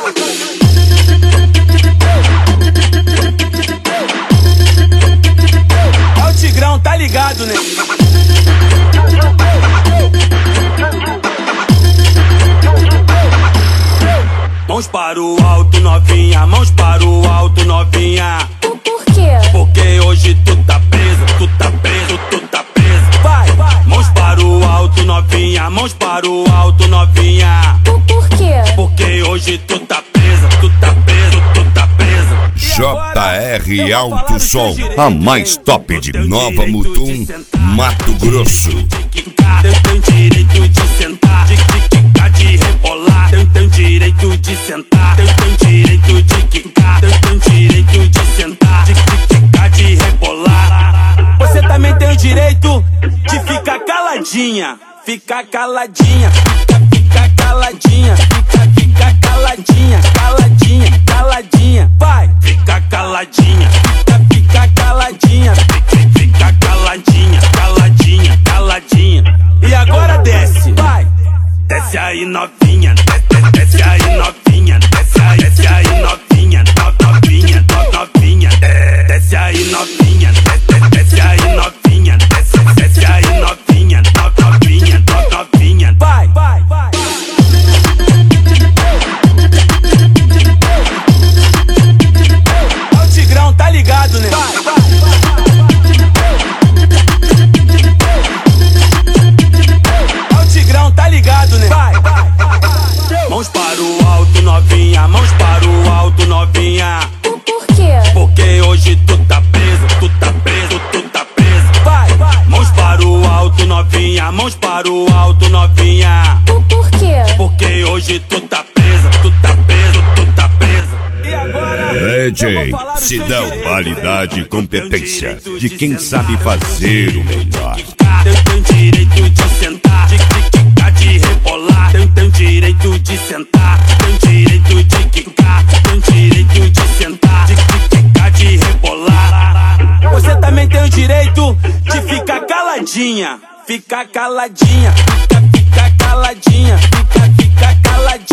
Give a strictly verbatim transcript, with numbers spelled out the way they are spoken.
É o Tigrão, tá ligado, né? Mãos para o alto, novinha, mãos para o alto, novinha. Por, por quê? Porque hoje tu tá preso, tu tá preso, tu tá preso. Vai, vai. Mãos para o alto, novinha, mãos para o alto, novinha. Por, por quê? Porque hoje tu tá presa, tu tá preso, tu tá presa. J R Alto Som, a mais top de Nova Mutum, Mato Grosso. Tem direito de sentar, de quicar, de rebolar. Tem direito de sentar, tem direito de quicar. Tem direito de sentar, de quicar, de rebolar. Você também tem o direito de ficar caladinha, ficar caladinha, fica, fica caladinha, fica, fica caladinha, caladinha, caladinha. Vai, fica caladinha, fica, fica caladinha, fica, fica caladinha, caladinha, caladinha. E agora desce, vai, desce aí novinha, desce, desce aí novinha, desce aí, desce aí novinha, no, novinha, no, novinha, desce aí novinha, desce, desce aí novinha, desce, desce aí novinha, no, novinha, no, novinha. Vai, vai, vai. É o Tigrão, tá ligado, né? Vai, vai. Tá ligado, né? Vai, vai. Mãos para o alto, novinha, mãos para o alto, novinha. Por, por quê? Porque hoje tu tá preso, tu tá preso, tu tá preso. Vai, vai. Mãos para o alto, novinha, mãos para o alto, novinha. Por, por quê? Porque hoje tu tá presa, tu tá preso, tu tá presa. E agora? D J se dá qualidade e competência de quem sabe fazer o melhor. Tem direito de sentar, de quicar, de rebolar. Tem, tem direito de sentar, tem direito de quicar. Tem direito de sentar, de quicar, de rebolar. Você também tem o direito de ficar caladinha, ficar caladinha, fica, fica caladinha, fica, fica caladinha.